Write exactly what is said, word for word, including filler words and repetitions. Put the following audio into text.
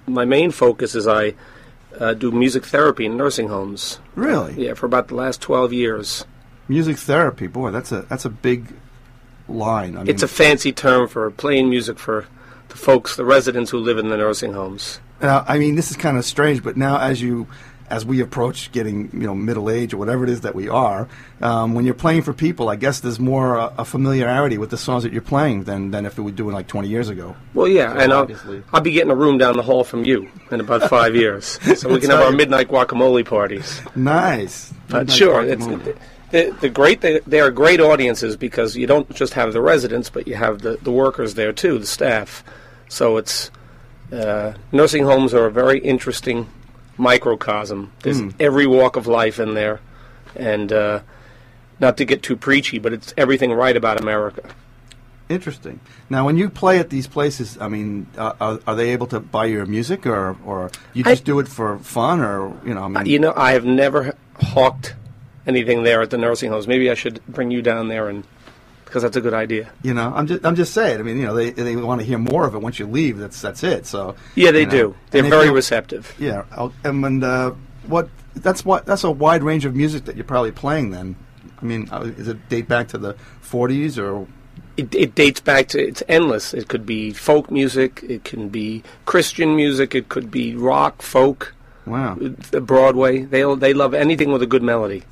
my main focus is I uh, do music therapy in nursing homes. Really? Yeah, for about the last twelve years. Music therapy, boy, that's a that's a big line. I mean, it's a fancy term for playing music for the folks, the residents who live in the nursing homes. Uh, I mean, this is kind of strange, but now as you, as we approach getting, you know, middle age or whatever it is that we are, um, when you're playing for people, I guess there's more uh, a familiarity with the songs that you're playing than, than if we were doing like twenty years ago. Well, yeah, so and I'll, obviously. I'll be getting a room down the hall from you in about five years, so we can have our midnight guacamole parties. Nice. But Midnight sure, guacamole. it's. The, the great they, they are great audiences because you don't just have the residents, but you have the, the workers there too, the staff. So it's uh, nursing homes are a very interesting microcosm. There's Mm. every walk of life in there, and uh, not to get too preachy, but it's everything right about America. Interesting. Now, when you play at these places, I mean, uh, are, are they able to buy your music, or or you just I, do it for fun, or you know? I mean, you know, I have never hawked anything there at the nursing homes. Maybe I should bring you down there, and because that's a good idea. You know, I'm just I'm just saying. I mean, you know, they they want to hear more of it once you leave. That's that's it. So yeah, they you know, do. They're they very feel, receptive. Yeah, I'll, and, and uh, what that's what that's a wide range of music that you're probably playing. Then, I mean, uh, does it date back to the forties or? It, it dates back to, it's endless. It could be folk music, it can be Christian music, it could be rock, folk. Wow. Broadway. They they love anything with a good melody.